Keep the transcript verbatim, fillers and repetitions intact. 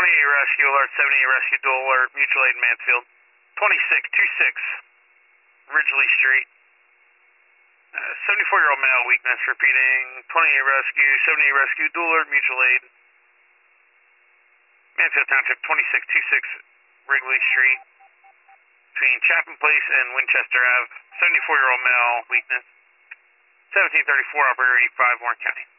twenty-eight rescue alert, seventy-eight rescue dual alert, mutual aid Mansfield. twenty-six twenty-six Ridgely Street. Uh, seventy-four-year-old male weakness, repeating. twenty-eight rescue, seventy-eight rescue dual alert, mutual aid. Mansfield Township, twenty-six twenty-six Wrigley Street. Between Chapman Place and Winchester Avenue. seventy-four-year-old male weakness. seventeen thirty-four, operator eighty-five, Warren County.